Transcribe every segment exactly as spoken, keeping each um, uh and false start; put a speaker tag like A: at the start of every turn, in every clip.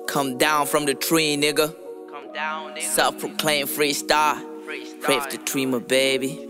A: Come down from the tree, nigga.
B: Come down, nigga.
A: Self-proclaimed freestyle. Brave the dreamer, baby.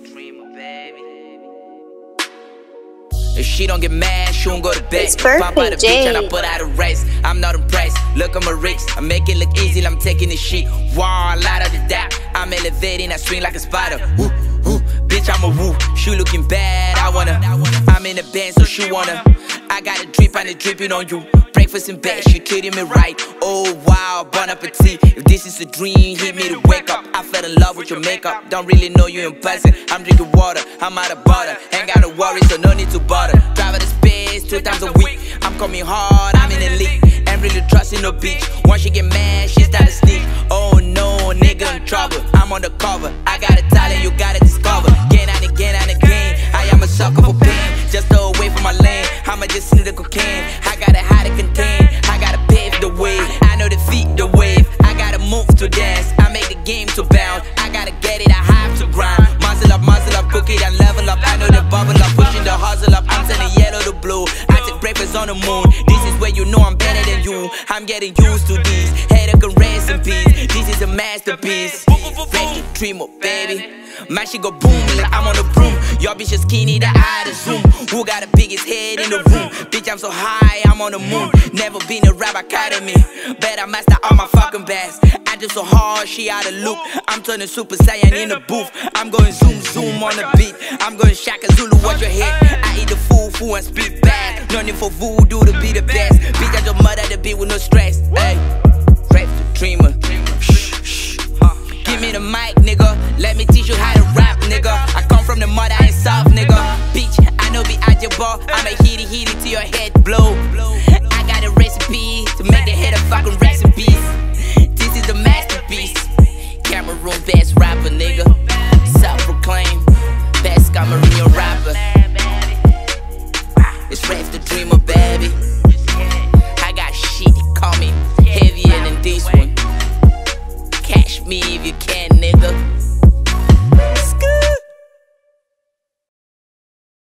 A: If she don't get mad, she won't go to bed.
C: It's perfect,
A: Pop out the
C: Jay.
A: bitch and I put out a race. I'm not impressed. Look at my wrist. I make it look easy. I'm taking this shit. Wow, a lot of the dap. I'm elevating. I swing like a spider. Woo, woo. Bitch, I'm a woo. She looking bad. I wanna. I'm in the band, so she wanna. I got a drip and it dripping on you. Breakfast in bed, she treating me right. Oh wow, bon appetit. If this is a dream, hit me to wake up. I fell in love with your makeup. Don't really know you in person. I'm drinking water, I'm out of butter. Ain't got no worries, so no need to bother. Drive at the space two times a week. I'm coming hard, I'm in the league. Ain't really trusting no bitch. Once she get mad, she start to sneak. Oh no, nigga in trouble. I'm on the cover. I got a talent, you gotta discover. Again and again and again. I am a sucker for pain. Just stay away from my lane. I'ma just need the cocaine. I gotta hide to contain. I gotta pave the way. I know the feet, the wave. I gotta move to dance. I make the game to bounce. I gotta get it, I have to grind. Muscle up, muscle up, cook it and level up. I know the bubble up, pushing the hustle up. I'm turning yellow to blue. I take breakfast on the moon. This is where you know I'm better than you. I'm getting used to these. Headache and rest in peace. This is a masterpiece. Break the dream up, baby. Man, she go boom like I'm on the broom. Your bitch is skinny, the eye to zoom. Who got the biggest head in the room? Bitch, I'm so high, I'm on the moon. Never been a rap academy. Better master all my fucking bass. I do so hard, she out of loop. I'm turning Super Saiyan in the booth. I'm going zoom, zoom on the beat. I'm going Shaka Zulu, watch your head. I eat the fool, fool and spit bad. No need for voodoo to be the best. Bitch, I just murder the beat with no stress. Hey, rap the dreamer. Shh, shh. Give me the mic, nigga. Let me teach you how to rap, nigga. I come from the mud, I ain't soft, nigga. Bitch, I know be at your ball. I'ma hit it, hit it till your head blow. I got a recipe to make the head a fucking recipes. This is a masterpiece. Cameroon best rapper, nigga. Self-proclaimed best Cameroonian rapper. It's Rave the Dreamer, baby. I got shit, call me heavier than this one. Catch me if you can, nigga.